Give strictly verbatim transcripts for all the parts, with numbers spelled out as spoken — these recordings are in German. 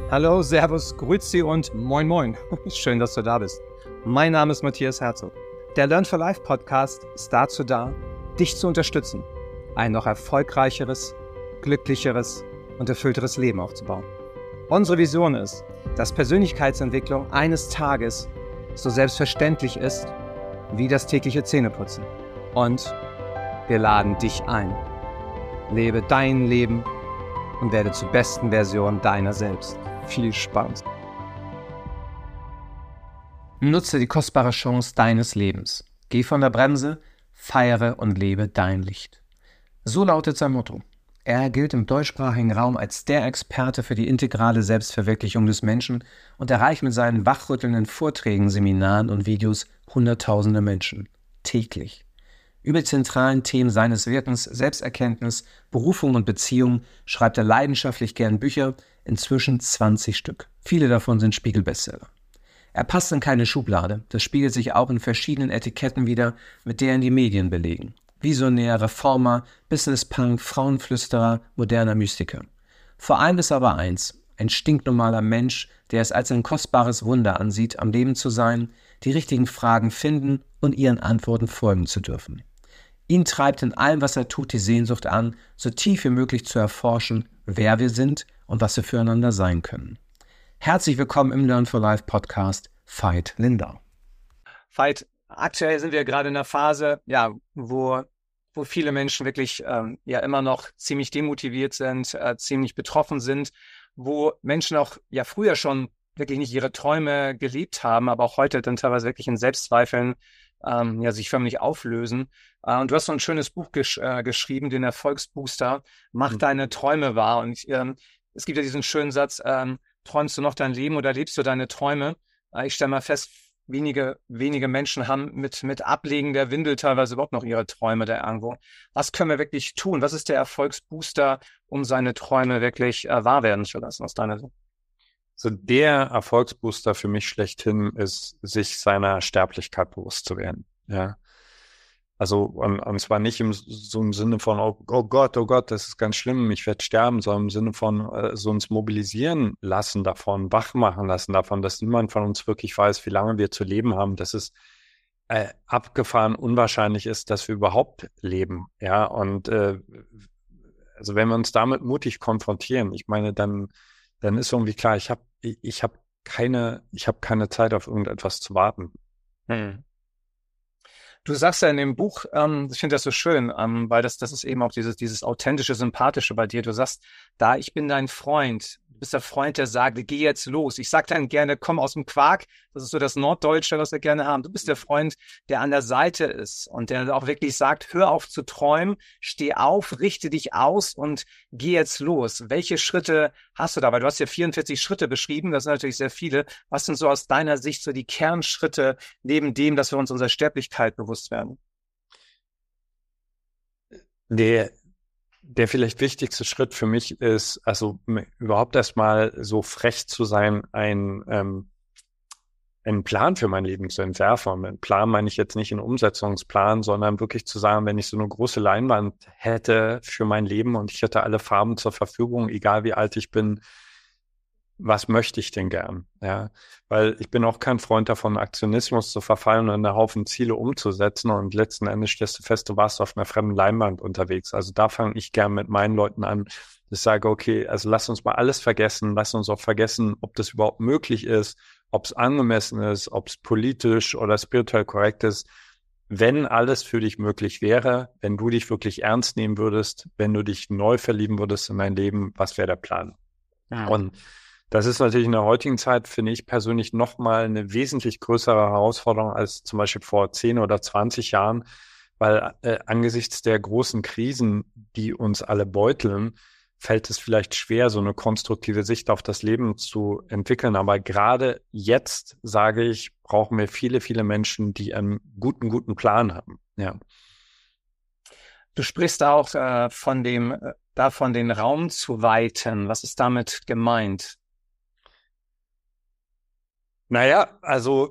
Hallo, Servus, Grüezi und Moin Moin. Schön, dass du da bist. Mein Name ist Matthias Herzog. Der Learn for Life Podcast ist dazu da, dich zu unterstützen, ein noch erfolgreicheres, glücklicheres und erfüllteres Leben aufzubauen. Unsere Vision ist, dass Persönlichkeitsentwicklung eines Tages so selbstverständlich ist wie das tägliche Zähneputzen. Und wir laden dich ein. Lebe dein Leben und werde zur besten Version deiner selbst. Viel Spaß. Nutze die kostbare Chance deines Lebens. Geh von der Bremse, feiere und lebe dein Licht. So lautet sein Motto. Er gilt im deutschsprachigen Raum als der Experte für die integrale Selbstverwirklichung des Menschen und erreicht mit seinen wachrüttelnden Vorträgen, Seminaren und Videos Hunderttausende Menschen. Täglich. Über die zentralen Themen seines Wirkens, Selbsterkenntnis, Berufung und Beziehung schreibt er leidenschaftlich gern Bücher, inzwischen zwanzig Stück. Viele davon sind Spiegel-Bestseller. Er passt in keine Schublade, das spiegelt sich auch in verschiedenen Etiketten wider, mit der ihn die Medien belegen. Visionär, Reformer, Business-Punk, Frauenflüsterer, moderner Mystiker. Vor allem ist aber eins, ein stinknormaler Mensch, der es als ein kostbares Wunder ansieht, am Leben zu sein, die richtigen Fragen finden und ihren Antworten folgen zu dürfen. Ihn treibt in allem, was er tut, die Sehnsucht an, so tief wie möglich zu erforschen, wer wir sind und was wir füreinander sein können. Herzlich willkommen im Learn for Life Podcast, Veit Lindau. Veit, aktuell sind wir gerade in einer Phase, ja, wo, wo viele Menschen wirklich ähm, ja immer noch ziemlich demotiviert sind, äh, ziemlich betroffen sind, wo Menschen auch ja früher schon wirklich nicht ihre Träume gelebt haben, aber auch heute dann teilweise wirklich in Selbstzweifeln ähm, ja sich förmlich auflösen. Äh, und du hast so ein schönes Buch gesch äh, geschrieben, den Erfolgsbooster, Mach mhm. deine Träume wahr. Und ähm, es gibt ja diesen schönen Satz, ähm, träumst du noch dein Leben oder lebst du deine Träume? Äh, ich stelle mal fest, wenige wenige Menschen haben mit mit Ablegen der Windel teilweise überhaupt noch ihre Träume da irgendwo. Was können wir wirklich tun? Was ist der Erfolgsbooster, um seine Träume wirklich äh, wahr werden zu lassen aus deiner Sicht? So der Erfolgsbooster für mich schlechthin ist, sich seiner Sterblichkeit bewusst zu werden. Ja, also und, und zwar nicht im so im Sinne von oh, oh Gott, oh Gott, das ist ganz schlimm, ich werde sterben, sondern im Sinne von äh, so uns mobilisieren lassen davon, wach machen lassen davon, dass niemand von uns wirklich weiß, wie lange wir zu leben haben, dass es äh, abgefahren unwahrscheinlich ist, dass wir überhaupt leben. Ja, und äh, also wenn wir uns damit mutig konfrontieren, ich meine, dann dann ist irgendwie klar, ich habe ich, ich hab keine, ich habe keine Zeit auf irgendetwas zu warten. Hm. Du sagst ja in dem Buch, ähm, ich finde das so schön, ähm, weil das das ist eben auch dieses dieses authentische, sympathische bei dir. Du sagst, da ich bin dein Freund. Du bist der Freund, der sagt, geh jetzt los. Ich sag dann gerne, komm aus dem Quark. Das ist so das Norddeutsche, was wir gerne haben. Du bist der Freund, der an der Seite ist und der auch wirklich sagt, hör auf zu träumen, steh auf, richte dich aus und geh jetzt los. Welche Schritte hast du da? Weil du hast ja vierundvierzig Schritte beschrieben. Das sind natürlich sehr viele. Was sind so aus deiner Sicht so die Kernschritte neben dem, dass wir uns unserer Sterblichkeit bewusst werden? Der Der vielleicht wichtigste Schritt für mich ist, also überhaupt erstmal so frech zu sein, ein, ähm, einen Plan für mein Leben zu entwerfen. Und mit Plan meine ich jetzt nicht einen Umsetzungsplan, sondern wirklich zu sagen, wenn ich so eine große Leinwand hätte für mein Leben und ich hätte alle Farben zur Verfügung, egal wie alt ich bin, was möchte ich denn gern? Ja, weil ich bin auch kein Freund davon, Aktionismus zu verfallen und einen Haufen Ziele umzusetzen und letzten Endes stellst du fest, du warst auf einer fremden Leinwand unterwegs. Also da fange ich gern mit meinen Leuten an. Ich sage, okay, also lass uns mal alles vergessen, lass uns auch vergessen, ob das überhaupt möglich ist, ob es angemessen ist, ob es politisch oder spirituell korrekt ist. Wenn alles für dich möglich wäre, wenn du dich wirklich ernst nehmen würdest, wenn du dich neu verlieben würdest in dein Leben, was wäre der Plan? Ja. Und das ist natürlich in der heutigen Zeit, finde ich persönlich, nochmal eine wesentlich größere Herausforderung als zum Beispiel vor zehn oder zwanzig Jahren, weil äh, angesichts der großen Krisen, die uns alle beuteln, fällt es vielleicht schwer, so eine konstruktive Sicht auf das Leben zu entwickeln. Aber gerade jetzt, sage ich, brauchen wir viele, viele Menschen, die einen guten, guten Plan haben. Ja. Du sprichst auch äh, von dem, äh, davon, den Raum zu weiten. Was ist damit gemeint? Naja, also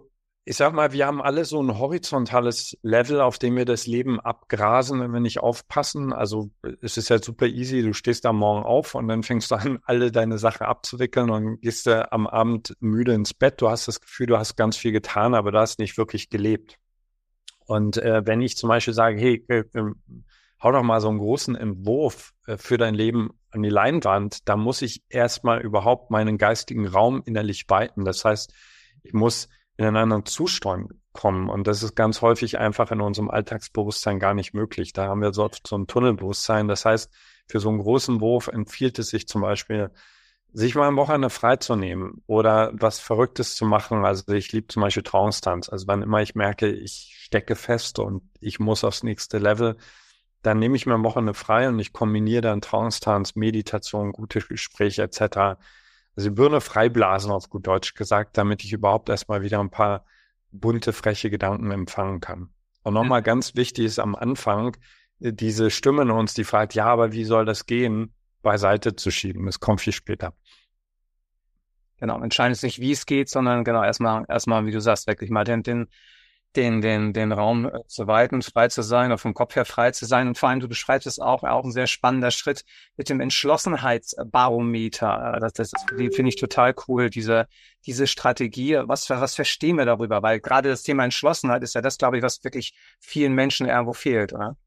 ich sag mal, wir haben alle so ein horizontales Level, auf dem wir das Leben abgrasen, wenn wir nicht aufpassen. Also es ist ja super easy, du stehst da morgen auf und dann fängst du an, alle deine Sachen abzuwickeln und gehst du am Abend müde ins Bett. Du hast das Gefühl, du hast ganz viel getan, aber du hast nicht wirklich gelebt. Und äh, wenn ich zum Beispiel sage, hey, äh, äh, hau doch mal so einen großen Entwurf äh, für dein Leben an die Leinwand, da muss ich erstmal überhaupt meinen geistigen Raum innerlich weiten. Das heißt, ich muss in einen anderen Zustand kommen. Und das ist ganz häufig einfach in unserem Alltagsbewusstsein gar nicht möglich. Da haben wir so, so ein Tunnelbewusstsein. Das heißt, für so einen großen Wurf empfiehlt es sich zum Beispiel, sich mal am Wochenende freizunehmen oder was Verrücktes zu machen. Also ich liebe zum Beispiel Trance-Tanz. Also wann immer ich merke, ich stecke fest und ich muss aufs nächste Level, dann nehme ich mir am Wochenende frei und ich kombiniere dann Trance-Tanz, Meditation, gute Gespräche et cetera. Also die Birne freiblasen, auf gut Deutsch gesagt, damit ich überhaupt erstmal wieder ein paar bunte, freche Gedanken empfangen kann. Und nochmal ganz wichtig ist am Anfang, diese Stimme in uns, die fragt, ja, aber wie soll das gehen, beiseite zu schieben. Das kommt viel später. Genau, entscheidend ist nicht, wie es geht, sondern genau erstmal, erstmal, wie du sagst, wirklich mal den, den, den, den, den Raum zu weiten, frei zu sein, oder vom Kopf her frei zu sein. Und vor allem, du beschreibst es auch, auch ein sehr spannender Schritt mit dem Entschlossenheitsbarometer. Das, das finde ich total cool, diese, diese Strategie. Was, was verstehen wir darüber? Weil gerade das Thema Entschlossenheit ist ja das, glaube ich, was wirklich vielen Menschen irgendwo fehlt, oder?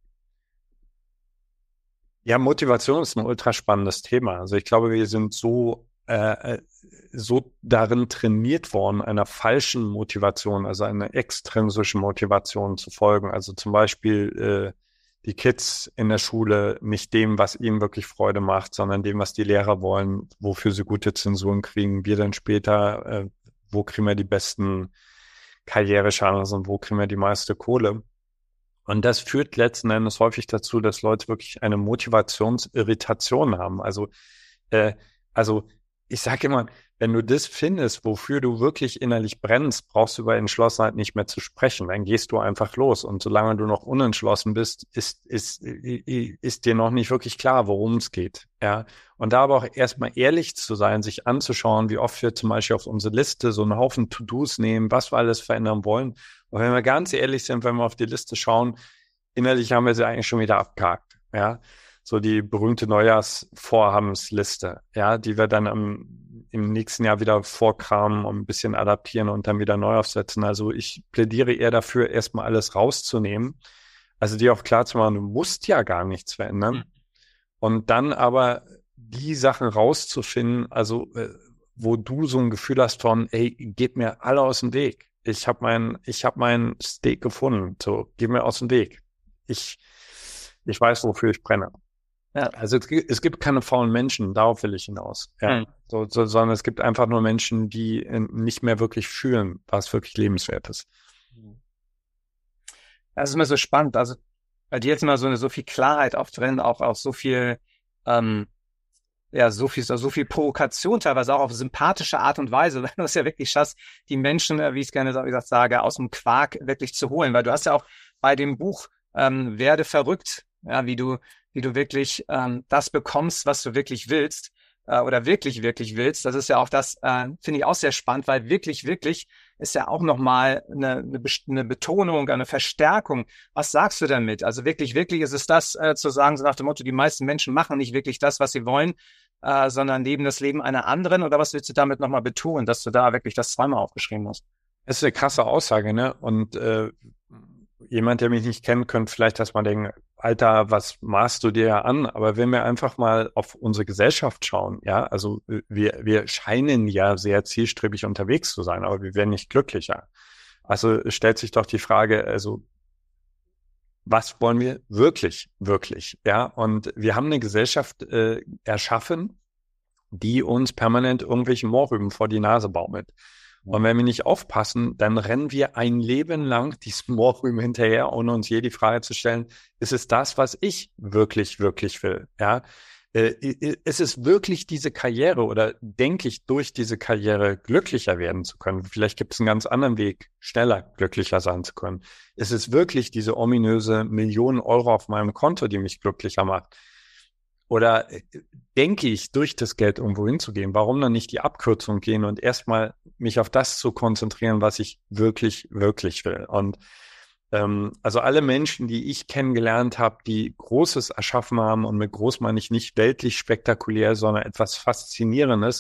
Ja, Motivation ist ein ultra spannendes Thema. Also ich glaube, wir sind so äh, so darin trainiert worden, einer falschen Motivation, also einer extrinsischen Motivation zu folgen. Also zum Beispiel äh, die Kids in der Schule nicht dem, was ihnen wirklich Freude macht, sondern dem, was die Lehrer wollen, wofür sie gute Zensuren kriegen. Wir dann später, äh, wo kriegen wir die besten Karrierechancen, wo kriegen wir die meiste Kohle? Und das führt letzten Endes häufig dazu, dass Leute wirklich eine Motivationsirritation haben. Also, äh, also ich sage immer, wenn du das findest, wofür du wirklich innerlich brennst, brauchst du über Entschlossenheit nicht mehr zu sprechen. Dann gehst du einfach los. Und solange du noch unentschlossen bist, ist, ist, ist dir noch nicht wirklich klar, worum es geht. Ja. Und da aber auch erstmal ehrlich zu sein, sich anzuschauen, wie oft wir zum Beispiel auf unsere Liste so einen Haufen To-Dos nehmen, was wir alles verändern wollen. Und wenn wir ganz ehrlich sind, wenn wir auf die Liste schauen, innerlich haben wir sie eigentlich schon wieder abgehakt. Ja. So die berühmte Neujahrsvorhabensliste, ja, die wir dann am, im nächsten Jahr wieder vorkramen und ein bisschen adaptieren und dann wieder neu aufsetzen. Also ich plädiere eher dafür, erstmal alles rauszunehmen. Also dir auch klar zu machen, du musst ja gar nichts verändern. Mhm. Und dann aber die Sachen rauszufinden, also äh, wo du so ein Gefühl hast von, ey, geht mir alle aus dem Weg. Ich habe mein, ich habe mein Steak gefunden. So, geh mir aus dem Weg. Ich, ich weiß, wofür ich brenne. Ja. Also es gibt, es gibt keine faulen Menschen, darauf will ich hinaus. Ja. Mhm. So, so, sondern es gibt einfach nur Menschen, die nicht mehr wirklich fühlen, was wirklich lebenswert ist. Das ist immer so spannend. Also bei dir jetzt immer so eine so viel Klarheit auch drin, auch auch so viel, ähm, ja, so viel, so viel Provokation, teilweise auch auf sympathische Art und Weise, wenn du es ja wirklich schaffst, die Menschen, wie ich es gerne wie gesagt, sage, aus dem Quark wirklich zu holen. Weil du hast ja auch bei dem Buch ähm, Werde verrückt, ja, wie du wie du wirklich ähm, das bekommst, was du wirklich willst äh, oder wirklich, wirklich willst. Das ist ja auch das, äh, finde ich auch sehr spannend, weil wirklich, wirklich ist ja auch nochmal eine, eine, eine Betonung, eine Verstärkung. Was sagst du damit? Also wirklich, wirklich ist es das äh, zu sagen, so nach dem Motto, die meisten Menschen machen nicht wirklich das, was sie wollen, äh, sondern leben das Leben einer anderen. Oder was willst du damit nochmal betonen, dass du da wirklich das zweimal aufgeschrieben hast? Das ist eine krasse Aussage, ne? Und äh, jemand, der mich nicht kennt, könnte vielleicht erstmal denken, Alter, was maßt du dir ja an? Aber wenn wir einfach mal auf unsere Gesellschaft schauen, ja, also wir, wir scheinen ja sehr zielstrebig unterwegs zu sein, aber wir werden nicht glücklicher. Also stellt sich doch die Frage, also was wollen wir wirklich, wirklich, ja? Und wir haben eine Gesellschaft äh, erschaffen, die uns permanent irgendwelche Mohrrüben vor die Nase baumelt. Und wenn wir nicht aufpassen, dann rennen wir ein Leben lang diesem Mohrrüben hinterher, ohne uns je die Frage zu stellen, ist es das, was ich wirklich, wirklich will? Ja, äh, ist es wirklich diese Karriere oder denke ich, durch diese Karriere glücklicher werden zu können? Vielleicht gibt es einen ganz anderen Weg, schneller glücklicher sein zu können. Ist es wirklich diese ominöse Millionen Euro auf meinem Konto, die mich glücklicher macht? Oder denke ich, durch das Geld irgendwo hinzugehen? Warum dann nicht die Abkürzung gehen und erstmal mich auf das zu konzentrieren, was ich wirklich, wirklich will. Und ähm, also alle Menschen, die ich kennengelernt habe, die Großes erschaffen haben, und mit groß meine ich nicht weltlich spektakulär, sondern etwas Faszinierendes,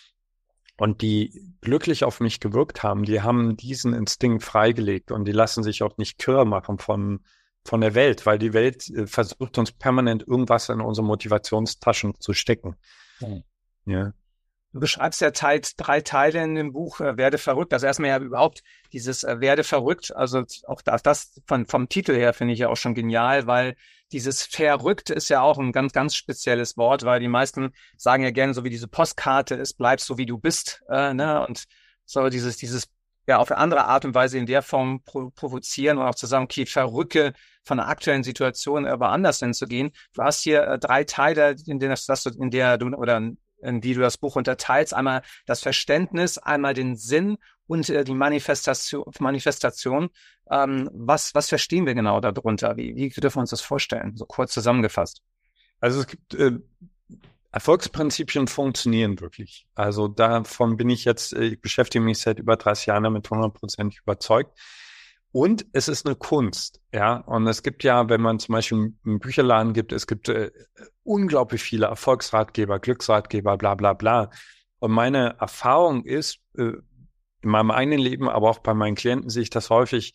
und die glücklich auf mich gewirkt haben, die haben diesen Instinkt freigelegt, und die lassen sich auch nicht kirre machen von, von der Welt, weil die Welt äh, versucht uns permanent irgendwas in unsere Motivationstaschen zu stecken. Mhm. Ja. Du beschreibst ja Teil, drei Teile in dem Buch, äh, Werde verrückt. Also erstmal ja überhaupt dieses äh, Werde verrückt, also auch das, das von, vom Titel her finde ich ja auch schon genial, weil dieses verrückt ist ja auch ein ganz, ganz spezielles Wort, weil die meisten sagen ja gerne, so wie diese Postkarte ist, bleibst so wie du bist, äh, ne? Und so dieses, dieses, ja, auf eine andere Art und Weise in der Form pro provozieren und auch zu sagen, okay, verrücke von der aktuellen Situation aber anders hinzugehen. Du hast hier äh, drei Teile, in denen das, das, in der du, oder in die du das Buch unterteilst. Einmal das Verständnis, einmal den Sinn und äh, die Manifestation. Manifestation. Ähm, was, was verstehen wir genau darunter? Wie, wie dürfen wir uns das vorstellen? So kurz zusammengefasst. Also es gibt äh, Erfolgsprinzipien funktionieren wirklich. Also davon bin ich jetzt, äh, ich beschäftige mich seit über dreißig Jahren damit hundertprozentig überzeugt. Und es ist eine Kunst, ja. Und es gibt ja, wenn man zum Beispiel einen Bücherladen gibt, es gibt äh, unglaublich viele Erfolgsratgeber, Glücksratgeber, bla bla bla. Und meine Erfahrung ist, äh, in meinem eigenen Leben, aber auch bei meinen Klienten sehe ich das häufig,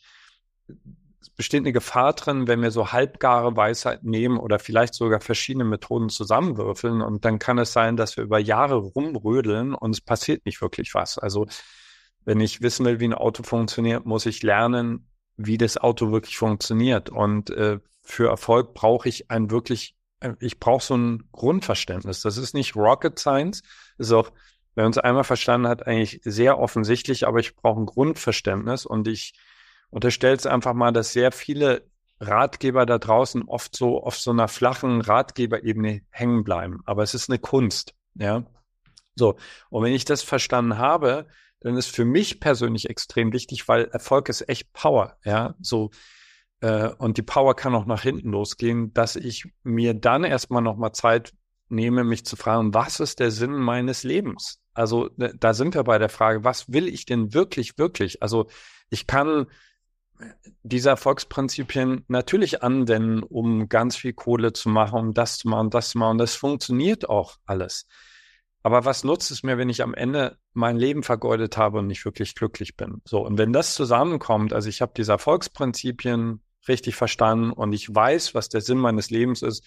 es besteht eine Gefahr drin, wenn wir so halbgare Weisheiten nehmen oder vielleicht sogar verschiedene Methoden zusammenwürfeln. Und dann kann es sein, dass wir über Jahre rumrödeln und es passiert nicht wirklich was. Also wenn ich wissen will, wie ein Auto funktioniert, muss ich lernen, wie das Auto wirklich funktioniert. Und äh, für Erfolg brauche ich ein wirklich, äh, ich brauche so ein Grundverständnis. Das ist nicht Rocket Science, das ist auch, wer uns einmal verstanden hat, eigentlich sehr offensichtlich, aber ich brauche ein Grundverständnis, und ich unterstelle es einfach mal, dass sehr viele Ratgeber da draußen oft so auf so einer flachen Ratgeberebene hängen bleiben. Aber es ist eine Kunst, ja. So, und wenn ich das verstanden habe, dann ist für mich persönlich extrem wichtig, weil Erfolg ist echt Power, ja, so, äh, und die Power kann auch nach hinten losgehen, dass ich mir dann erstmal nochmal Zeit nehme, mich zu fragen, was ist der Sinn meines Lebens? Also, da sind wir bei der Frage, was will ich denn wirklich, wirklich? Also, ich kann diese Erfolgsprinzipien natürlich anwenden, um ganz viel Kohle zu machen, um das zu machen, das zu machen, und das funktioniert auch alles. Aber was nutzt es mir, wenn ich am Ende mein Leben vergeudet habe und nicht wirklich glücklich bin? So, und wenn das zusammenkommt, also ich habe diese Erfolgsprinzipien richtig verstanden und ich weiß, was der Sinn meines Lebens ist,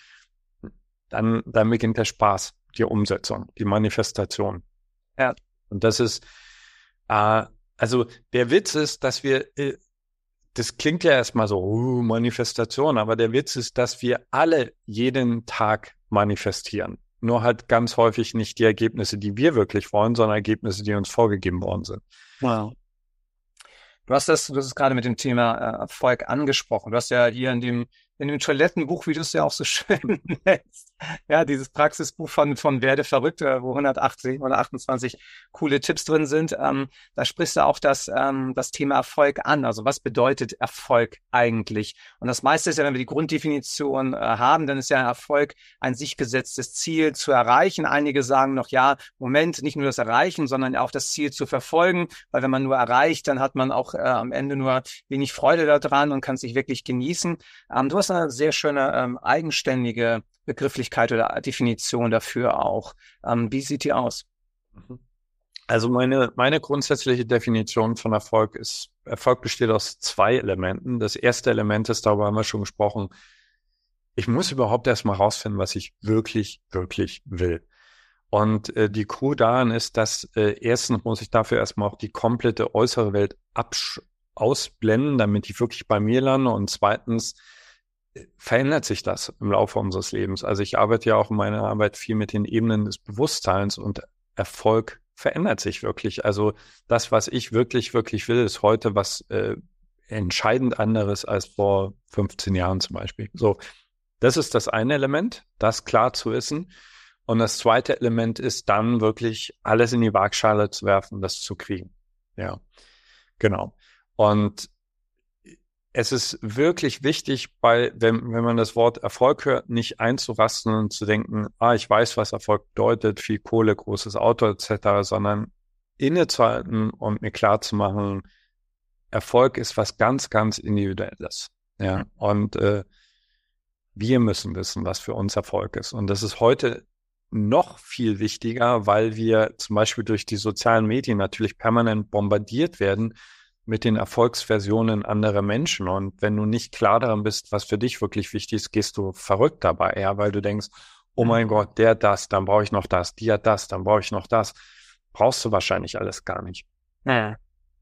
dann, dann beginnt der Spaß, die Umsetzung, die Manifestation. Ja. Und das ist, äh, also der Witz ist, dass wir, äh, das klingt ja erstmal so, uh, Manifestation, aber der Witz ist, dass wir alle jeden Tag manifestieren. Nur halt ganz häufig nicht die Ergebnisse, die wir wirklich wollen, sondern Ergebnisse, die uns vorgegeben worden sind. Wow. Du hast das, du hast es gerade mit dem Thema äh, Erfolg angesprochen. Du hast ja hier in dem, in dem Toilettenbuch, wie du es ja auch so schön nennst, ja, dieses Praxisbuch von, von Werde verrückt, äh, wo hundertachtzig oder achtundzwanzig coole Tipps drin sind. Ähm, da sprichst du auch das, ähm, das Thema Erfolg an. Also was bedeutet Erfolg eigentlich? Und das meiste ist ja, wenn wir die Grunddefinition äh, haben, dann ist ja Erfolg ein sich gesetztes Ziel zu erreichen. Einige sagen noch, ja, Moment, nicht nur das Erreichen, sondern auch das Ziel zu verfolgen, weil wenn man nur erreicht, dann hat man auch äh, am Ende nur wenig Freude daran und kann es nicht wirklich genießen. Ähm, du hast eine sehr schöne ähm, eigenständige Begrifflichkeit oder Definition dafür auch. Ähm, wie sieht die aus? Also meine, meine grundsätzliche Definition von Erfolg ist, Erfolg besteht aus zwei Elementen. Das erste Element ist, darüber haben wir schon gesprochen, ich muss überhaupt erstmal rausfinden, was ich wirklich, wirklich will. Und äh, die Krux daran ist, dass äh, erstens muss ich dafür erstmal auch die komplette äußere Welt absch- ausblenden, damit ich wirklich bei mir lande. Und zweitens äh, verändert sich das im Laufe unseres Lebens. Also ich arbeite ja auch in meiner Arbeit viel mit den Ebenen des Bewusstseins, und Erfolg verändert sich wirklich. Also das, was ich wirklich, wirklich will, ist heute was äh, entscheidend anderes als vor fünfzehn Jahren zum Beispiel. So, das ist das eine Element, das klar zu wissen. Und das zweite Element ist dann wirklich alles in die Waagschale zu werfen, das zu kriegen. Ja, genau. Und es ist wirklich wichtig, bei, wenn, wenn man das Wort Erfolg hört, nicht einzurasten und zu denken, ah, ich weiß, was Erfolg bedeutet, viel Kohle, großes Auto et cetera, sondern innezuhalten und mir klar zu machen, Erfolg ist was ganz, ganz Individuelles. Ja, und äh, wir müssen wissen, was für uns Erfolg ist. Und das ist heute noch viel wichtiger, weil wir zum Beispiel durch die sozialen Medien natürlich permanent bombardiert werden mit den Erfolgsversionen anderer Menschen. Und wenn du nicht klar daran bist, was für dich wirklich wichtig ist, gehst du verrückt dabei, ja, weil du denkst, oh mein Gott, der hat das, dann brauche ich noch das, die hat das, dann brauche ich noch das. Brauchst du wahrscheinlich alles gar nicht. Ja.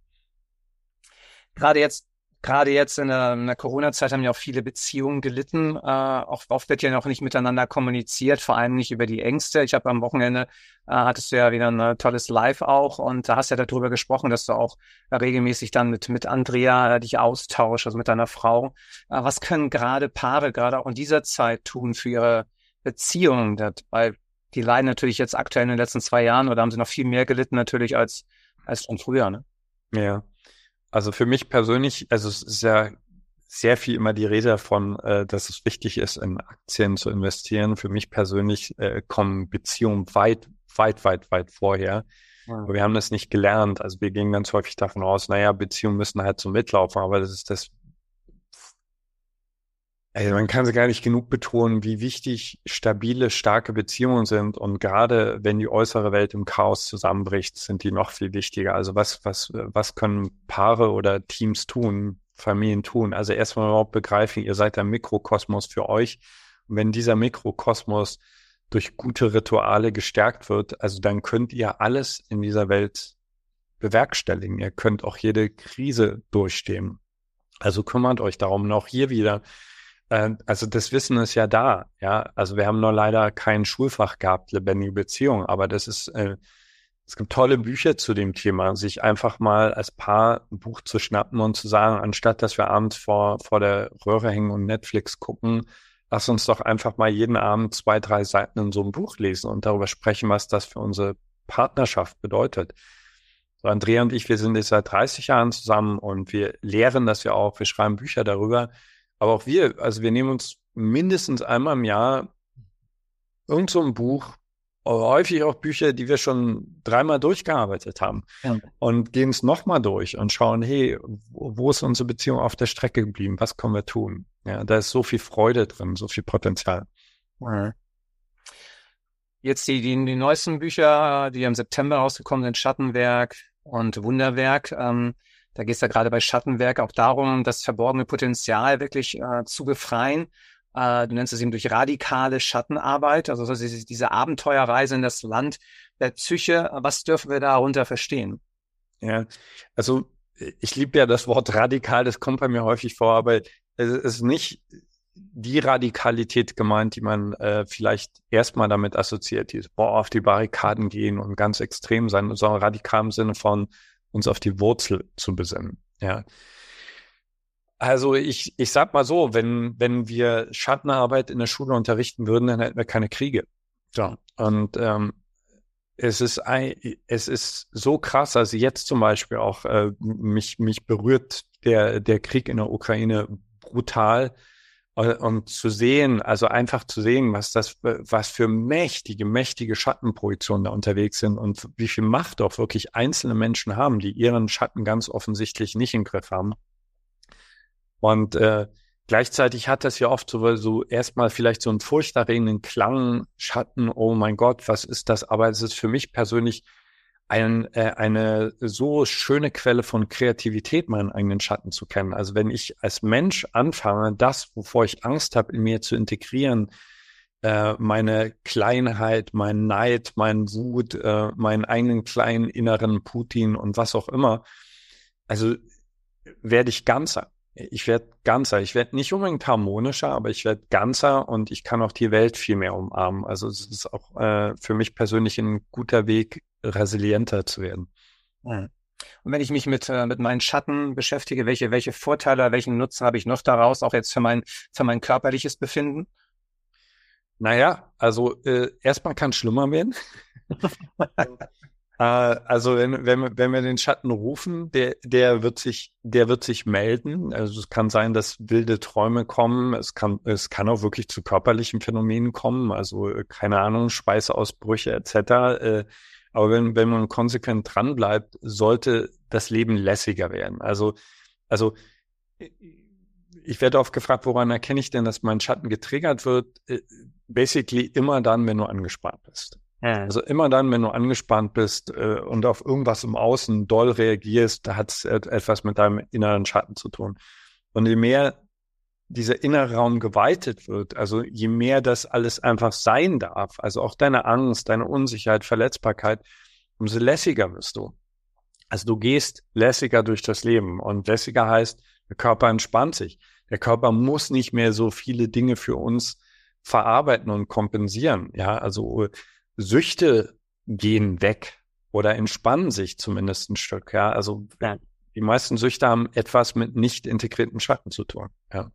Gerade jetzt, gerade jetzt in der, in der Corona-Zeit haben ja auch viele Beziehungen gelitten. Äh, auch oft wird ja noch nicht miteinander kommuniziert, vor allem nicht über die Ängste. Ich habe am Wochenende, äh, hattest du ja wieder ein äh, tolles Live auch und da hast du ja darüber gesprochen, dass du auch äh, regelmäßig dann mit, mit Andrea äh, dich austauschst, also mit deiner Frau. Äh, was können gerade Paare, gerade auch in dieser Zeit tun für ihre Beziehungen? Das, weil die leiden natürlich jetzt aktuell in den letzten zwei Jahren oder haben sie noch viel mehr gelitten natürlich als, als schon früher, ne? Ja. Also für mich persönlich, also es ist ja sehr viel immer die Rede davon, äh, dass es wichtig ist, in Aktien zu investieren. Für mich persönlich äh, kommen Beziehungen weit, weit, weit, weit vorher. Ja. Aber wir haben das nicht gelernt. Also wir gehen ganz häufig davon aus, naja, Beziehungen müssen halt so mitlaufen, aber das ist das, also man kann es gar nicht genug betonen, wie wichtig stabile, starke Beziehungen sind. Und gerade wenn die äußere Welt im Chaos zusammenbricht, sind die noch viel wichtiger. Also was, was, was können Paare oder Teams tun, Familien tun? Also erstmal überhaupt begreifen, ihr seid der Mikrokosmos für euch. Und wenn dieser Mikrokosmos durch gute Rituale gestärkt wird, also dann könnt ihr alles in dieser Welt bewerkstelligen. Ihr könnt auch jede Krise durchstehen. Also kümmert euch darum. Und auch hier wieder, also das Wissen ist ja da, ja. Also wir haben nur leider kein Schulfach gehabt, lebendige Beziehung, aber das ist, äh, es gibt tolle Bücher zu dem Thema, sich einfach mal als Paar ein Buch zu schnappen und zu sagen, anstatt dass wir abends vor, vor der Röhre hängen und Netflix gucken, lass uns doch einfach mal jeden Abend zwei, drei Seiten in so einem Buch lesen und darüber sprechen, was das für unsere Partnerschaft bedeutet. So, Andrea und ich, wir sind jetzt seit dreißig Jahren zusammen und wir lehren das ja auch, wir schreiben Bücher darüber. Aber auch wir, also wir nehmen uns mindestens einmal im Jahr irgend so ein Buch, häufig auch Bücher, die wir schon dreimal durchgearbeitet haben, ja, und gehen es nochmal durch und schauen, hey, wo ist unsere Beziehung auf der Strecke geblieben? Was können wir tun? Ja, da ist so viel Freude drin, so viel Potenzial. Ja. Jetzt die, die, die neuesten Bücher, die im September rausgekommen sind, Schattenwerk und Wunderwerk, ähm, da geht es ja gerade bei Schattenwerk auch darum, das verborgene Potenzial wirklich äh, zu befreien. Äh, du nennst es eben durch radikale Schattenarbeit, also diese Abenteuerreise in das Land der Psyche. Was dürfen wir darunter verstehen? Ja, also ich liebe ja das Wort radikal, das kommt bei mir häufig vor, aber es ist nicht die Radikalität gemeint, die man äh, vielleicht erstmal damit assoziiert, die boah, auf die Barrikaden gehen und ganz extrem sein, sondern radikal im Sinne von uns auf die Wurzel zu besinnen. Ja. Also ich, ich sag mal so, wenn, wenn wir Schattenarbeit in der Schule unterrichten würden, dann hätten wir keine Kriege. So. Und ähm, es ist ein, es ist so krass, also jetzt zum Beispiel auch äh, mich, mich berührt der, der Krieg in der Ukraine brutal. Und zu sehen, also einfach zu sehen, was das, was für mächtige, mächtige Schattenprojektionen da unterwegs sind und wie viel Macht auch wirklich einzelne Menschen haben, die ihren Schatten ganz offensichtlich nicht im Griff haben. Und äh, gleichzeitig hat das ja oft so, so erstmal vielleicht so einen furchterregenden Klang, Schatten, oh mein Gott, was ist das? Aber es ist für mich persönlich ein, äh, eine so schöne Quelle von Kreativität, meinen eigenen Schatten zu kennen. Also wenn ich als Mensch anfange, das, wovor ich Angst habe, in mir zu integrieren, äh, meine Kleinheit, mein Neid, mein Wut, äh, meinen eigenen kleinen inneren Putin und was auch immer, also werde ich ganzer. Ich werde ganzer. Ich werde nicht unbedingt harmonischer, aber ich werde ganzer und ich kann auch die Welt viel mehr umarmen. Also es ist auch äh, für mich persönlich ein guter Weg, resilienter zu werden. Und wenn ich mich mit äh, mit meinen Schatten beschäftige, welche welche Vorteile, welchen Nutzen habe ich noch daraus, auch jetzt für mein für mein körperliches Befinden? Naja, also äh, erstmal kann es schlimmer werden. äh, also wenn wenn wenn wir den Schatten rufen, der der wird sich der wird sich melden. Also es kann sein, dass wilde Träume kommen. Es kann es kann auch wirklich zu körperlichen Phänomenen kommen. Also äh, keine Ahnung, Schweißausbrüche et cetera. Äh, Aber wenn, wenn man konsequent dran bleibt, sollte das Leben lässiger werden. Also, also ich werde oft gefragt, woran erkenne ich denn, dass mein Schatten getriggert wird? Basically immer dann, wenn du angespannt bist. Ja. Also immer dann, wenn du angespannt bist äh, und auf irgendwas im Außen doll reagierst, da hat es etwas mit deinem inneren Schatten zu tun. Und je mehr dieser innere Raum geweitet wird, also je mehr das alles einfach sein darf, also auch deine Angst, deine Unsicherheit, Verletzbarkeit, umso lässiger wirst du. Also du gehst lässiger durch das Leben und lässiger heißt, der Körper entspannt sich. Der Körper muss nicht mehr so viele Dinge für uns verarbeiten und kompensieren. Ja, also Süchte gehen weg oder entspannen sich zumindest ein Stück. Ja, also ja. Die meisten Süchte haben etwas mit nicht integrierten Schatten zu tun. Ja.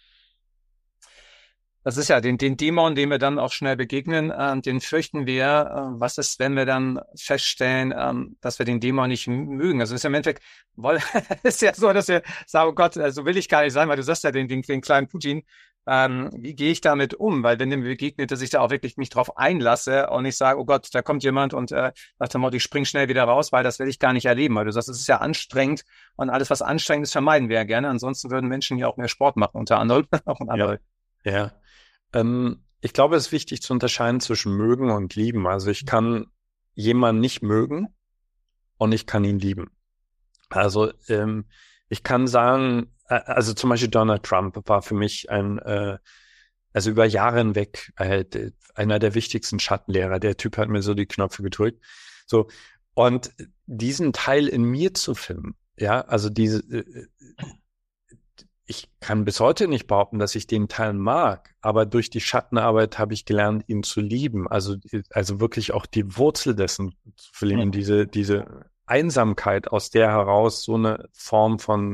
Das ist ja den, den Dämon, dem wir dann auch schnell begegnen, äh, den fürchten wir. Äh, was ist, wenn wir dann feststellen, ähm, dass wir den Dämon nicht mögen? Also ist ja im Endeffekt, woll, ist ja so, dass wir sagen, oh Gott, äh, so will ich gar nicht sein, weil du sagst ja den, den, den kleinen Putin. Ähm, wie gehe ich damit um? Weil wenn dem begegnet, dass ich da auch wirklich mich drauf einlasse und ich sage, oh Gott, da kommt jemand und äh, nach dem Motto, ich spring schnell wieder raus, weil das will ich gar nicht erleben. Weil du sagst, es ist ja anstrengend und alles, was anstrengend ist, vermeiden wir ja gerne. Ansonsten würden Menschen ja auch mehr Sport machen, unter anderem auch andere. Ja. ja. Ähm, ich glaube, es ist wichtig zu unterscheiden zwischen mögen und lieben. Also ich kann jemanden nicht mögen und ich kann ihn lieben. Also ähm, ich kann sagen, äh, also zum Beispiel Donald Trump war für mich ein, äh, also über Jahre hinweg äh, einer der wichtigsten Schattenlehrer. Der Typ hat mir so die Knöpfe gedrückt. So, und diesen Teil in mir zu finden, ja, also diese äh, ich kann bis heute nicht behaupten, dass ich den Teil mag, aber durch die Schattenarbeit habe ich gelernt, ihn zu lieben. Also, also wirklich auch die Wurzel dessen zu verlieben, mhm. diese, diese Einsamkeit, aus der heraus so eine Form von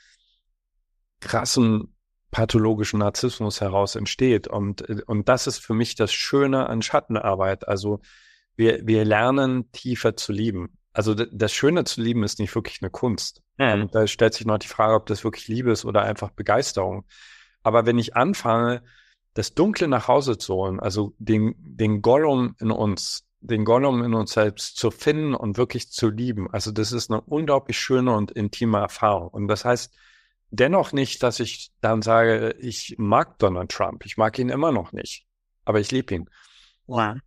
krassen pathologischen Narzissmus heraus entsteht. Und, und das ist für mich das Schöne an Schattenarbeit. Also wir, wir lernen tiefer zu lieben. Also das Schöne zu lieben ist nicht wirklich eine Kunst. Ja. Und da stellt sich noch die Frage, ob das wirklich Liebe ist oder einfach Begeisterung. Aber wenn ich anfange, das Dunkle nach Hause zu holen, also den, den Gollum in uns, den Gollum in uns selbst zu finden und wirklich zu lieben, also das ist eine unglaublich schöne und intime Erfahrung. Und das heißt dennoch nicht, dass ich dann sage, ich mag Donald Trump, ich mag ihn immer noch nicht, aber ich liebe ihn. Ja.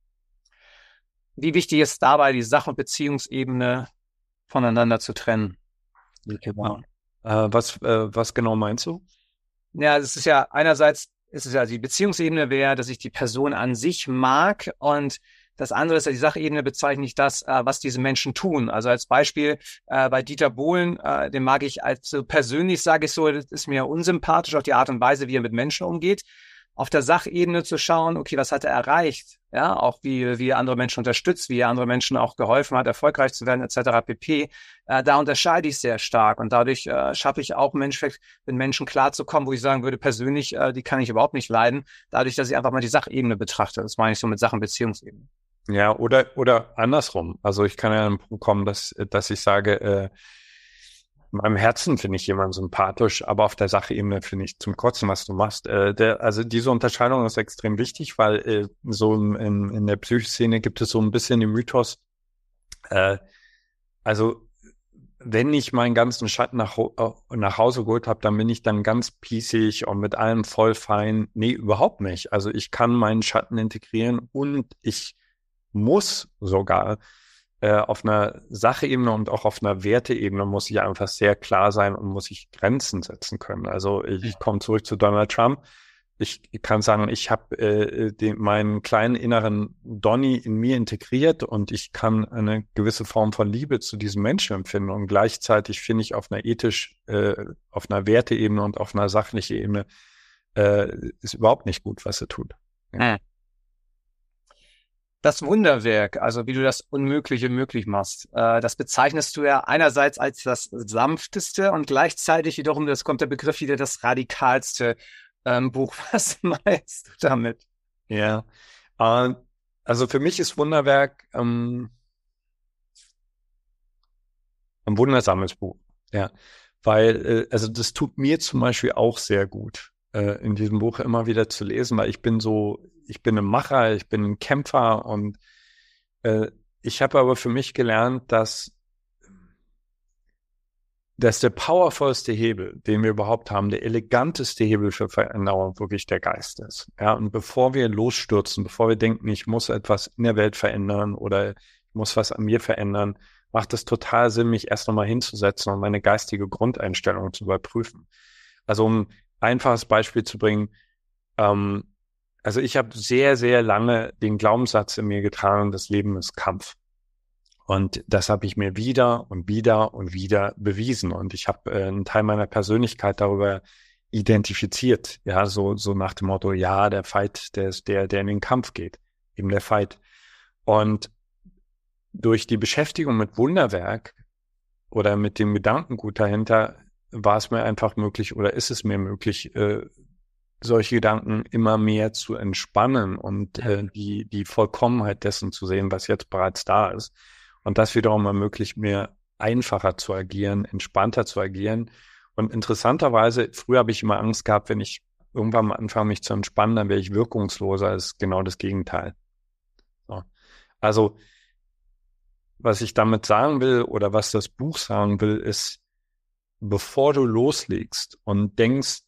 Wie wichtig ist dabei, die Sach- und Beziehungsebene voneinander zu trennen? Genau. Äh, was, äh, was genau meinst du? Ja, es ist ja einerseits, ist es ja die Beziehungsebene wäre, dass ich die Person an sich mag, und das andere ist ja die Sachebene, bezeichne ich das, äh, was diese Menschen tun. Also als Beispiel äh, bei Dieter Bohlen, äh, den mag ich als so persönlich, sage ich so, das ist mir unsympathisch, auch die Art und Weise, wie er mit Menschen umgeht. Auf der Sachebene zu schauen, okay, was hat er erreicht? Ja, auch wie, wie er andere Menschen unterstützt, wie er andere Menschen auch geholfen hat, erfolgreich zu werden, et cetera pp. Äh, da unterscheide ich sehr stark, und dadurch äh, schaffe ich auch Menschen, mit Menschen klarzukommen, wo ich sagen würde, persönlich, äh, die kann ich überhaupt nicht leiden, dadurch, dass ich einfach mal die Sachebene betrachte. Das meine ich so mit Sachen-Beziehungsebene. Ja, oder, oder andersrum. Also ich kann ja an den Punkt kommen, dass, dass ich sage, äh, in meinem Herzen finde ich jemanden sympathisch, aber auf der Sachebene finde ich zum Kotzen, was du machst. Äh, der, also diese Unterscheidung ist extrem wichtig, weil äh, so in, in der Psychoszene gibt es so ein bisschen den Mythos, äh, also wenn ich meinen ganzen Schatten nach, nach Hause geholt habe, dann bin ich dann ganz pießig und mit allem voll fein. Nee, überhaupt nicht. Also ich kann meinen Schatten integrieren und ich muss sogar äh, auf einer Sachebene und auch auf einer Werteebene muss ich einfach sehr klar sein und muss ich Grenzen setzen können. Also ich, ich komme zurück zu Donald Trump. Ich kann sagen, ich habe äh, den, meinen kleinen inneren Donny in mir integriert und ich kann eine gewisse Form von Liebe zu diesem Menschen empfinden, und gleichzeitig finde ich auf einer ethisch, äh, auf einer Werteebene und auf einer sachlichen Ebene äh, ist überhaupt nicht gut, was er tut. Ja. Das Wunderwerk, also wie du das Unmögliche möglich machst, äh, das bezeichnest du ja einerseits als das sanfteste und gleichzeitig wiederum, das kommt der Begriff wieder, das radikalste ähm, Buch. Was meinst du damit? Ja, äh, also für mich ist Wunderwerk ähm, ein wundersames Buch, ja, weil äh, also das tut mir zum Beispiel auch sehr gut, äh, in diesem Buch immer wieder zu lesen, weil ich bin so, ich bin ein Macher, ich bin ein Kämpfer und äh, ich habe aber für mich gelernt, dass, dass der powervollste Hebel, den wir überhaupt haben, der eleganteste Hebel für Veränderung wirklich der Geist ist. Ja, und bevor wir losstürzen, bevor wir denken, ich muss etwas in der Welt verändern oder ich muss was an mir verändern, macht es total Sinn, mich erst nochmal hinzusetzen und meine geistige Grundeinstellung zu überprüfen. Also um ein einfaches Beispiel zu bringen, ähm, also ich habe sehr, sehr lange den Glaubenssatz in mir getragen, das Leben ist Kampf. Und das habe ich mir wieder und wieder und wieder bewiesen. Und ich habe äh, einen Teil meiner Persönlichkeit darüber identifiziert. Ja, so, so nach dem Motto, ja, der Fight, der ist der, der in den Kampf geht. Eben der Fight. Und durch die Beschäftigung mit Wunderwerk oder mit dem Gedankengut dahinter war es mir einfach möglich oder ist es mir möglich, äh, solche Gedanken immer mehr zu entspannen und äh, die, die Vollkommenheit dessen zu sehen, was jetzt bereits da ist. Und das wiederum ermöglicht mir, einfacher zu agieren, entspannter zu agieren. Und interessanterweise, früher habe ich immer Angst gehabt, wenn ich irgendwann mal anfange, mich zu entspannen, dann wäre ich wirkungsloser. Das ist genau das Gegenteil. So. Also, was ich damit sagen will oder was das Buch sagen will, ist, bevor du loslegst und denkst,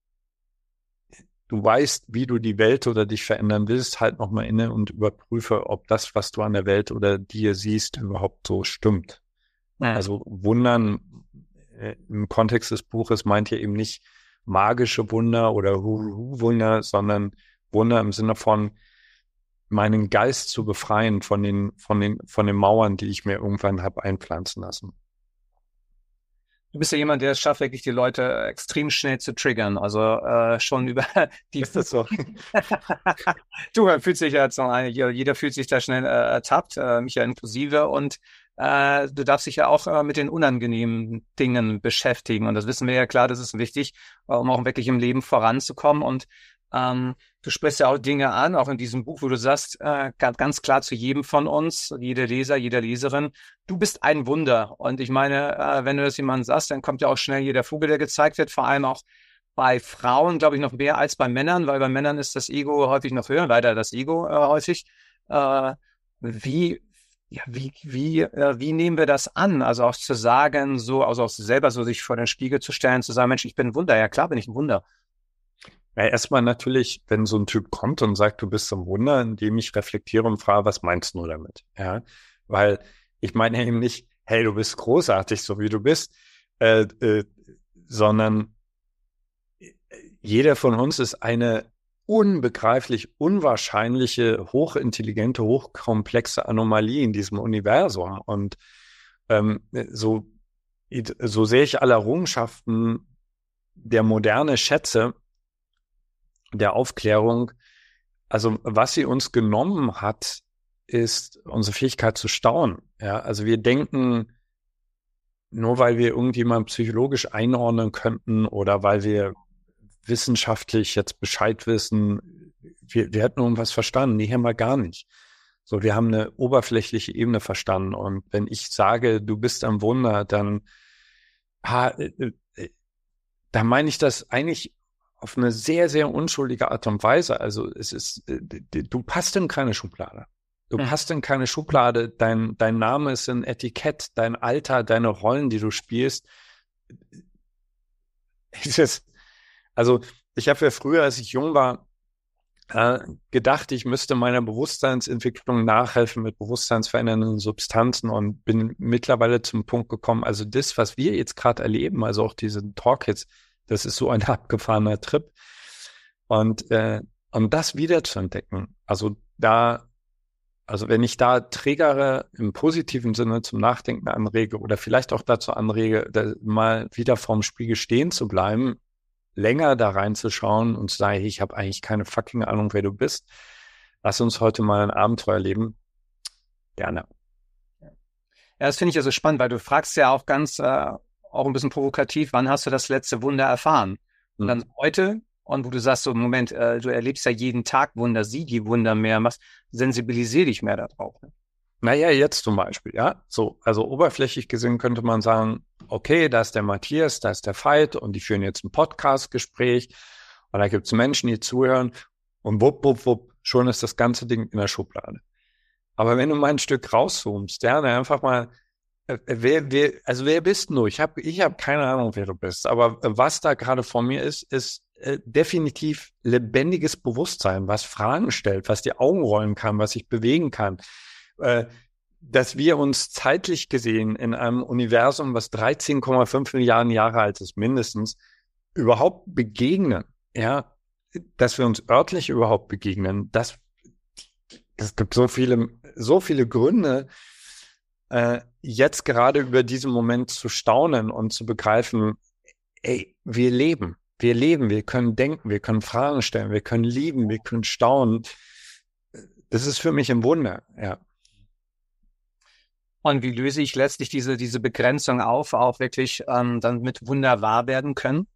du weißt, wie du die Welt oder dich verändern willst, halt nochmal inne und überprüfe, ob das, was du an der Welt oder dir siehst, überhaupt so stimmt. Ja. Also Wundern äh, im Kontext des Buches meint ihr eben nicht magische Wunder oder Hu-Hu-Wunder, sondern Wunder im Sinne von meinen Geist zu befreien von den, von den, von den Mauern, die ich mir irgendwann habe einpflanzen lassen. Du bist ja jemand, der es schafft, wirklich die Leute extrem schnell zu triggern. Also äh, schon über die... Ist das so? Du, man fühlt sich ja jetzt noch eine, jeder fühlt sich da schnell äh, ertappt, äh, mich ja inklusive. Und äh, du darfst dich ja auch äh, mit den unangenehmen Dingen beschäftigen. Und das wissen wir ja klar, das ist wichtig, äh, um auch wirklich im Leben voranzukommen. Und ähm, du sprichst ja auch Dinge an, auch in diesem Buch, wo du sagst, äh, ganz klar zu jedem von uns, jeder Leser, jeder Leserin, du bist ein Wunder. Und ich meine, äh, wenn du das jemandem sagst, dann kommt ja auch schnell jeder Vogel, der gezeigt wird, vor allem auch bei Frauen, glaube ich, noch mehr als bei Männern, weil bei Männern ist das Ego häufig noch höher, leider das Ego äh, häufig. Äh, wie, ja, wie, wie, äh, wie nehmen wir das an? Also auch zu sagen, so, also auch selber so sich vor den Spiegel zu stellen, zu sagen, Mensch, ich bin ein Wunder. Ja, klar bin ich ein Wunder. Ja, erstmal natürlich, wenn so ein Typ kommt und sagt, du bist ein Wunder, indem ich reflektiere und frage, was meinst du damit? Ja, weil ich meine eben nicht, hey, du bist großartig, so wie du bist, äh, äh, sondern jeder von uns ist eine unbegreiflich, unwahrscheinliche, hochintelligente, hochkomplexe Anomalie in diesem Universum. Und ähm, so, so sehr ich alle Errungenschaften der Moderne schätze, der Aufklärung, also was sie uns genommen hat, ist unsere Fähigkeit zu staunen. Ja, also wir denken, nur weil wir irgendjemand psychologisch einordnen könnten oder weil wir wissenschaftlich jetzt Bescheid wissen, wir, wir hätten irgendwas verstanden. Nee, haben wir gar nicht. So, wir haben eine oberflächliche Ebene verstanden. Und wenn ich sage, du bist ein Wunder, dann, ha, äh, äh, dann meine ich das eigentlich auf eine sehr, sehr unschuldige Art und Weise. Also es ist, du passt in keine Schublade. Du mhm. passt in keine Schublade. Dein, dein Name ist ein Etikett, dein Alter, deine Rollen, die du spielst. Es ist, also ich habe ja früher, als ich jung war, äh, gedacht, ich müsste meiner Bewusstseinsentwicklung nachhelfen mit bewusstseinsverändernden Substanzen und bin mittlerweile zum Punkt gekommen, also das, was wir jetzt gerade erleben, also auch diesen Talk jetzt, das ist so ein abgefahrener Trip. Und, äh, um das wieder zu entdecken, also da, also wenn ich da triggere im positiven Sinne zum Nachdenken anrege oder vielleicht auch dazu anrege, da mal wieder vorm Spiegel stehen zu bleiben, länger da reinzuschauen und zu sagen, hey, ich habe eigentlich keine fucking Ahnung, wer du bist. Lass uns heute mal ein Abenteuer leben. Gerne. Ja, das finde ich ja so spannend, weil du fragst ja auch ganz, äh, auch ein bisschen provokativ, wann hast du das letzte Wunder erfahren? Und dann heute, und wo du sagst, so Moment, äh, du erlebst ja jeden Tag Wunder, sieh die Wunder mehr, machst, sensibilisier dich mehr darauf. Ne? Naja, jetzt zum Beispiel, ja. So, also oberflächlich gesehen könnte man sagen, okay, da ist der Matthias, da ist der Veit und die führen jetzt ein Podcast-Gespräch und da gibt es Menschen, die zuhören und wupp, wupp, wupp, schon ist das ganze Ding in der Schublade. Aber wenn du mal ein Stück rauszoomst, ja, dann einfach mal, äh, wer, wer, also wer bist du? Ich habe ich hab keine Ahnung, wer du bist. Aber äh, was da gerade vor mir ist, ist äh, definitiv lebendiges Bewusstsein, was Fragen stellt, was die Augen rollen kann, was sich bewegen kann. Äh, dass wir uns zeitlich gesehen in einem Universum, was dreizehn Komma fünf Milliarden Jahre alt ist, mindestens, überhaupt begegnen, ja, dass wir uns örtlich überhaupt begegnen, das, es gibt so viele, so viele Gründe, äh, jetzt gerade über diesen Moment zu staunen und zu begreifen, ey, wir leben, wir leben, wir können denken, wir können Fragen stellen, wir können lieben, wir können staunen. Das ist für mich ein Wunder, ja. Und wie löse ich letztlich diese, diese Begrenzung auf, auch wirklich ähm, dann mit Wunder wahr werden können?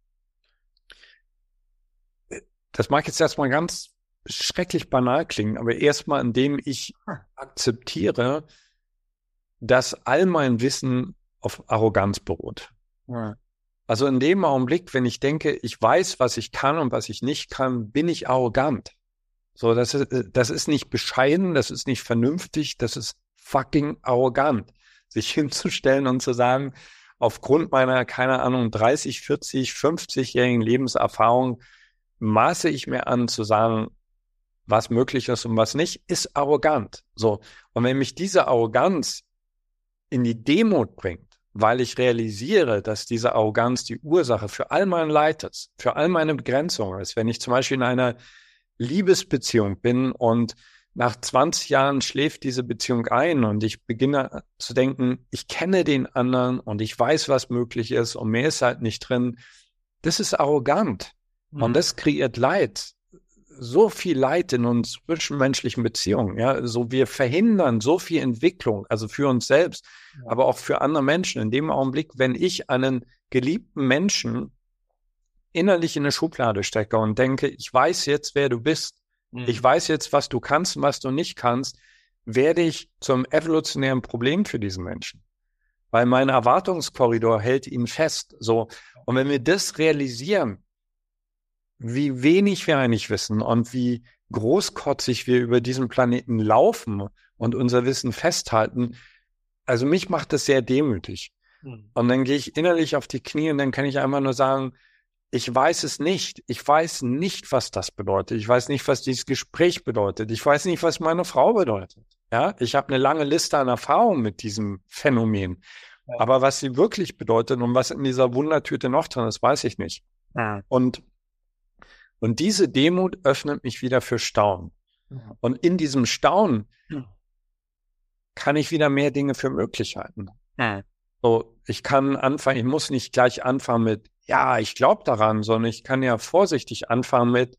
Das mag jetzt erstmal ganz schrecklich banal klingen, aber erstmal, indem ich akzeptiere, dass all mein Wissen auf Arroganz beruht. Ja. Also in dem Augenblick, wenn ich denke, ich weiß, was ich kann und was ich nicht kann, bin ich arrogant. So, das ist, das ist nicht bescheiden, das ist nicht vernünftig, das ist fucking arrogant, sich hinzustellen und zu sagen, aufgrund meiner, keine Ahnung, dreißig, vierzig, fünfzigjährigen Lebenserfahrung maße ich mir an zu sagen, was möglich ist und was nicht, ist arrogant. So. Und wenn mich diese Arroganz in die Demut bringt, weil ich realisiere, dass diese Arroganz die Ursache für all mein Leid ist, für all meine Begrenzungen ist, wenn ich zum Beispiel in einer Liebesbeziehung bin und nach zwanzig Jahren schläft diese Beziehung ein und ich beginne zu denken, ich kenne den anderen und ich weiß, was möglich ist und mehr ist halt nicht drin. Das ist arrogant mhm. und das kreiert Leid. So viel Leid in uns zwischenmenschlichen Beziehungen. Ja, so wir verhindern so viel Entwicklung, also für uns selbst, ja. aber auch für andere Menschen. In dem Augenblick, wenn ich einen geliebten Menschen innerlich in eine Schublade stecke und denke, ich weiß jetzt, wer du bist, mhm. ich weiß jetzt, was du kannst und was du nicht kannst, werde ich zum evolutionären Problem für diesen Menschen. Weil mein Erwartungskorridor hält ihn fest. So. Und wenn wir das realisieren, wie wenig wir eigentlich wissen und wie großkotzig wir über diesen Planeten laufen und unser Wissen festhalten, also mich macht das sehr demütig. Mhm. Und dann gehe ich innerlich auf die Knie und dann kann ich einfach nur sagen, ich weiß es nicht. Ich weiß nicht, was das bedeutet. Ich weiß nicht, was dieses Gespräch bedeutet. Ich weiß nicht, was meine Frau bedeutet. Ja, ich habe eine lange Liste an Erfahrungen mit diesem Phänomen. Ja. Aber was sie wirklich bedeutet und was in dieser Wundertüte noch drin ist, weiß ich nicht. Ja. Und Und diese Demut öffnet mich wieder für Staunen. Ja. Und in diesem Staunen ja. kann ich wieder mehr Dinge für möglich halten. Ja. So, ich kann anfangen, ich muss nicht gleich anfangen mit, ja, ich glaube daran, sondern ich kann ja vorsichtig anfangen mit,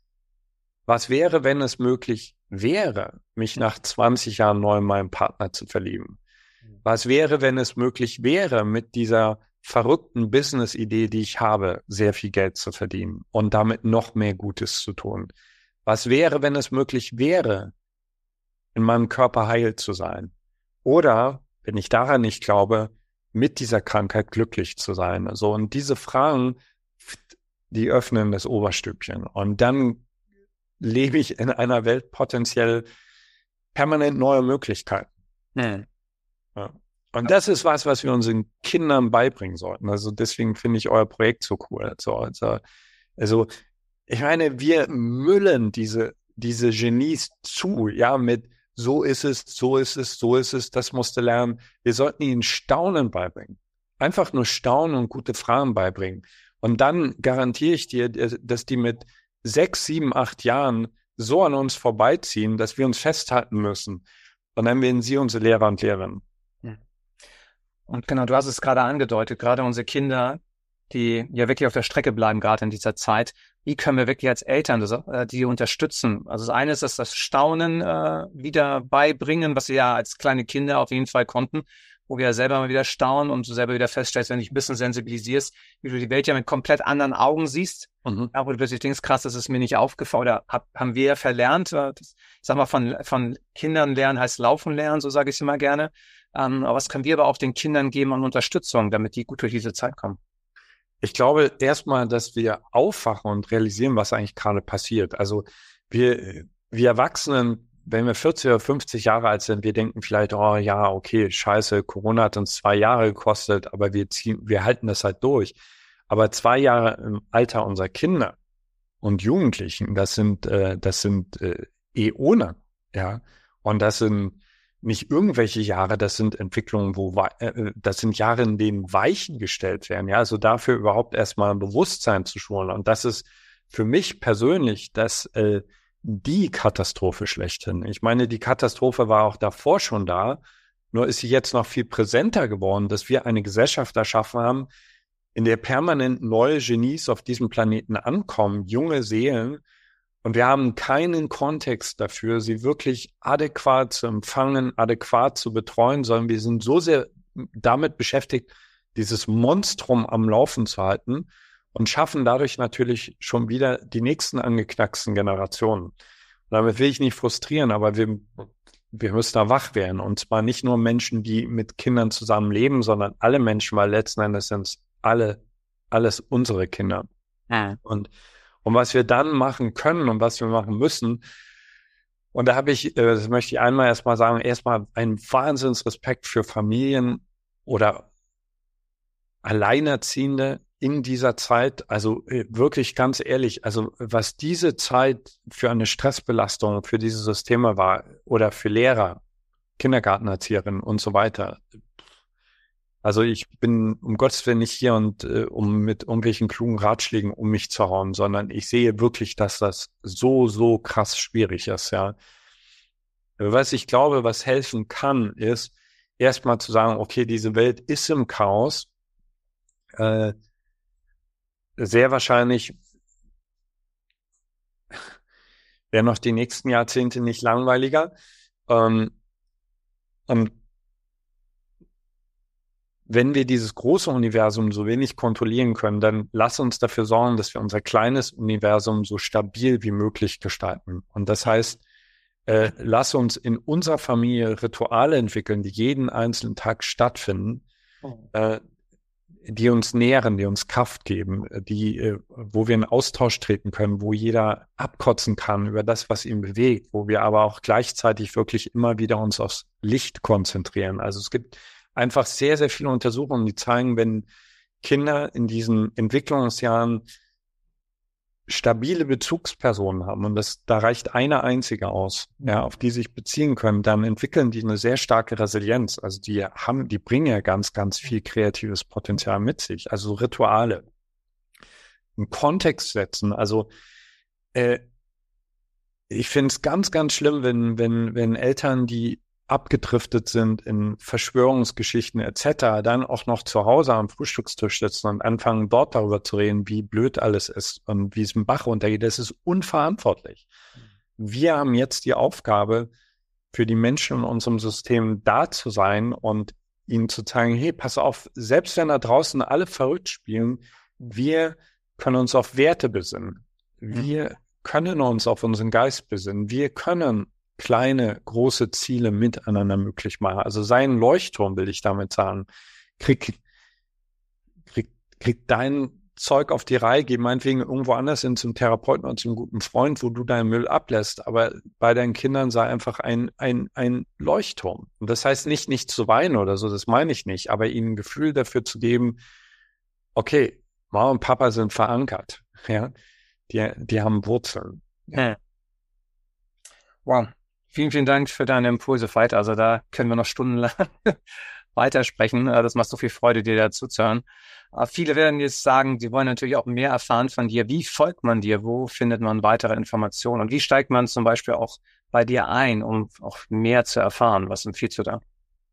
was wäre, wenn es möglich wäre, mich nach zwanzig Jahren neu in meinen Partner zu verlieben? Was wäre, wenn es möglich wäre, mit dieser verrückten Business-Idee, die ich habe, sehr viel Geld zu verdienen und damit noch mehr Gutes zu tun? Was wäre, wenn es möglich wäre, in meinem Körper heil zu sein? Oder, wenn ich daran nicht glaube, mit dieser Krankheit glücklich zu sein? Also, und diese Fragen, die öffnen das Oberstübchen. Und dann lebe ich in einer Welt potenziell permanent neuer Möglichkeiten. Mhm. Ja. Und das ist was, was wir unseren Kindern beibringen sollten. Also deswegen finde ich euer Projekt so cool. Also, also, also ich meine, wir müllen diese, diese Genies zu, ja, mit so ist es, so ist es, so ist es, das musst du lernen. Wir sollten ihnen Staunen beibringen. Einfach nur Staunen und gute Fragen beibringen. Und dann garantiere ich dir, dass die mit sechs, sieben, acht Jahren so an uns vorbeiziehen, dass wir uns festhalten müssen. Und dann werden sie unsere Lehrer und Lehrerinnen. Und genau, du hast es gerade angedeutet, gerade unsere Kinder, die ja wirklich auf der Strecke bleiben, gerade in dieser Zeit. Wie können wir wirklich als Eltern das, äh, die unterstützen? Also das eine ist, dass das Staunen äh, wieder beibringen, was sie ja als kleine Kinder auf jeden Fall konnten, wo wir ja selber mal wieder staunen und du selber wieder feststellst, wenn du dich ein bisschen sensibilisierst, wie du die Welt ja mit komplett anderen Augen siehst. Mhm. Ja, wo du plötzlich denkst, krass, das ist mir nicht aufgefallen oder hab, haben wir ja verlernt. Das, ich sag mal, von, von Kindern lernen heißt laufen lernen, so sage ich es immer gerne. Ähm, aber was können wir aber auch den Kindern geben an Unterstützung, damit die gut durch diese Zeit kommen? Ich glaube erstmal, dass wir aufwachen und realisieren, was eigentlich gerade passiert. Also wir, wir Erwachsenen wenn wir vierzig oder fünfzig Jahre alt sind, wir denken vielleicht, oh ja, okay, scheiße, Corona hat uns zwei Jahre gekostet, aber wir ziehen, wir halten das halt durch. Aber zwei Jahre im Alter unserer Kinder und Jugendlichen, das sind, äh, das sind äh, Äone, ja. Und das sind nicht irgendwelche Jahre, das sind Entwicklungen, wo äh, das sind Jahre, in denen Weichen gestellt werden, ja. Also dafür überhaupt erstmal ein Bewusstsein zu schulen. Und das ist für mich persönlich das äh, die Katastrophe schlechthin. Ich meine, die Katastrophe war auch davor schon da, nur ist sie jetzt noch viel präsenter geworden, dass wir eine Gesellschaft erschaffen haben, in der permanent neue Genies auf diesem Planeten ankommen, junge Seelen, und wir haben keinen Kontext dafür, sie wirklich adäquat zu empfangen, adäquat zu betreuen, sondern wir sind so sehr damit beschäftigt, dieses Monstrum am Laufen zu halten und schaffen dadurch natürlich schon wieder die nächsten angeknacksten Generationen. Und damit will ich nicht frustrieren, aber wir, wir müssen da wach werden. Und zwar nicht nur Menschen, die mit Kindern zusammen leben, sondern alle Menschen, weil letzten Endes sind es alle, alles unsere Kinder. Ja. Und Und was wir dann machen können und was wir machen müssen, und da habe ich, das möchte ich einmal erstmal sagen, erstmal einen Wahnsinnsrespekt für Familien oder Alleinerziehende in dieser Zeit. Also wirklich ganz ehrlich, also was diese Zeit für eine Stressbelastung für diese Systeme war oder für Lehrer, Kindergartenerzieherinnen und so weiter. Also ich bin um Gottes Willen nicht hier, und äh, um mit irgendwelchen klugen Ratschlägen um mich zu hauen, sondern ich sehe wirklich, dass das so, so krass schwierig ist, ja. Was ich glaube, was helfen kann, ist erstmal zu sagen, okay, diese Welt ist im Chaos. Äh, sehr wahrscheinlich werden noch die nächsten Jahrzehnte nicht langweiliger. Ähm, und wenn wir dieses große Universum so wenig kontrollieren können, dann lass uns dafür sorgen, dass wir unser kleines Universum so stabil wie möglich gestalten. Und das heißt, äh, lass uns in unserer Familie Rituale entwickeln, die jeden einzelnen Tag stattfinden, äh, die uns nähren, die uns Kraft geben, die, äh, wo wir in Austausch treten können, wo jeder abkotzen kann über das, was ihn bewegt, wo wir aber auch gleichzeitig wirklich immer wieder uns aufs Licht konzentrieren. Also es gibt einfach sehr, sehr viele Untersuchungen, die zeigen, wenn Kinder in diesen Entwicklungsjahren stabile Bezugspersonen haben, und das, da reicht eine einzige aus, ja, auf die sich beziehen können, dann entwickeln die eine sehr starke Resilienz. Also die haben, die bringen ja ganz, ganz viel kreatives Potenzial mit sich. Also Rituale, einen Kontext setzen. Also äh, ich finde es ganz, ganz schlimm, wenn, wenn, wenn Eltern, die abgedriftet sind in Verschwörungsgeschichten et cetera, dann auch noch zu Hause am Frühstückstisch sitzen und anfangen, dort darüber zu reden, wie blöd alles ist und wie es im Bach runtergeht. Das ist unverantwortlich. Wir haben jetzt die Aufgabe, für die Menschen in unserem System da zu sein und ihnen zu zeigen, hey, pass auf, selbst wenn da draußen alle verrückt spielen, wir können uns auf Werte besinnen. Wir können uns auf unseren Geist besinnen. Wir können kleine, große Ziele miteinander möglich machen. Also sei ein Leuchtturm, will ich damit sagen. Krieg, krieg, krieg dein Zeug auf die Reihe, geh meinetwegen irgendwo anders hin zum Therapeuten und zum guten Freund, wo du deinen Müll ablässt. Aber bei deinen Kindern sei einfach ein, ein, ein Leuchtturm. Und das heißt nicht, nicht zu weinen oder so, das meine ich nicht, aber ihnen ein Gefühl dafür zu geben, okay, Mama und Papa sind verankert, ja, die, die haben Wurzeln. Ja. Wow. Vielen, vielen Dank für deine Impulse, Veit. Also da können wir noch stundenlang weitersprechen. Das macht so viel Freude, dir dazu zu hören. Aber viele werden jetzt sagen, sie wollen natürlich auch mehr erfahren von dir. Wie folgt man dir? Wo findet man weitere Informationen? Und wie steigt man zum Beispiel auch bei dir ein, um auch mehr zu erfahren? Was empfiehlst du da?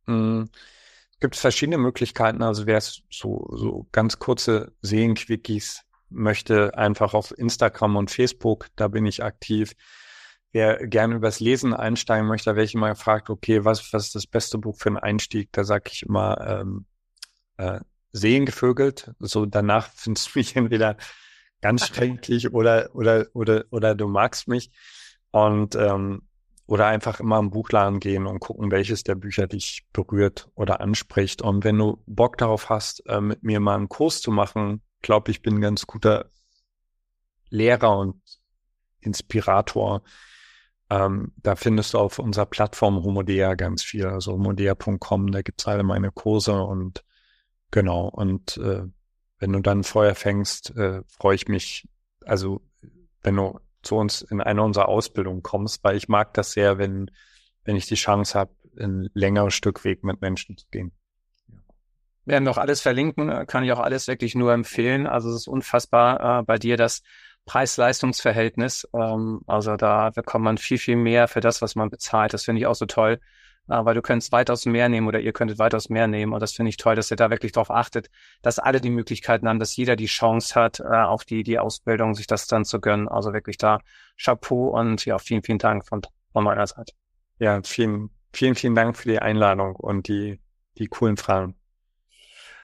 Es gibt verschiedene Möglichkeiten. Also wer es so, so ganz kurze Seelenquickies möchte, einfach auf Instagram und Facebook, da bin ich aktiv. Wer gerne übers Lesen einsteigen möchte, da werde ich immer gefragt, okay, was, was ist das beste Buch für einen Einstieg? Da sage ich immer ähm, äh, Seelengevögelt. So danach findest du mich entweder ganz schrecklich oder oder oder oder du magst mich. Und ähm, oder einfach immer im Buchladen gehen und gucken, welches der Bücher dich berührt oder anspricht. Und wenn du Bock darauf hast, äh, mit mir mal einen Kurs zu machen, glaube ich, bin ein ganz guter Lehrer und Inspirator. Ähm, da findest du auf unserer Plattform Homodea ganz viel, also homodea punkt com, da gibt's alle meine Kurse und genau. Und äh, wenn du dann Feuer fängst, äh, freue ich mich, also wenn du zu uns in einer unserer Ausbildungen kommst, weil ich mag das sehr, wenn, wenn ich die Chance habe, ein längeres Stück Weg mit Menschen zu gehen. Werden wir auch alles verlinken, kann ich auch alles wirklich nur empfehlen. Also es ist unfassbar äh, bei dir das Preis-Leistungs-Verhältnis. Ähm, also da bekommt man viel, viel mehr für das, was man bezahlt. Das finde ich auch so toll, äh, weil du könntest weitaus mehr nehmen oder ihr könntet weitaus mehr nehmen. Und das finde ich toll, dass ihr da wirklich darauf achtet, dass alle die Möglichkeiten haben, dass jeder die Chance hat, äh, auch die, die Ausbildung, sich das dann zu gönnen. Also wirklich da Chapeau und ja, vielen, vielen Dank von, von meiner Seite. Ja, vielen, vielen, vielen Dank für die Einladung und die, die coolen Fragen.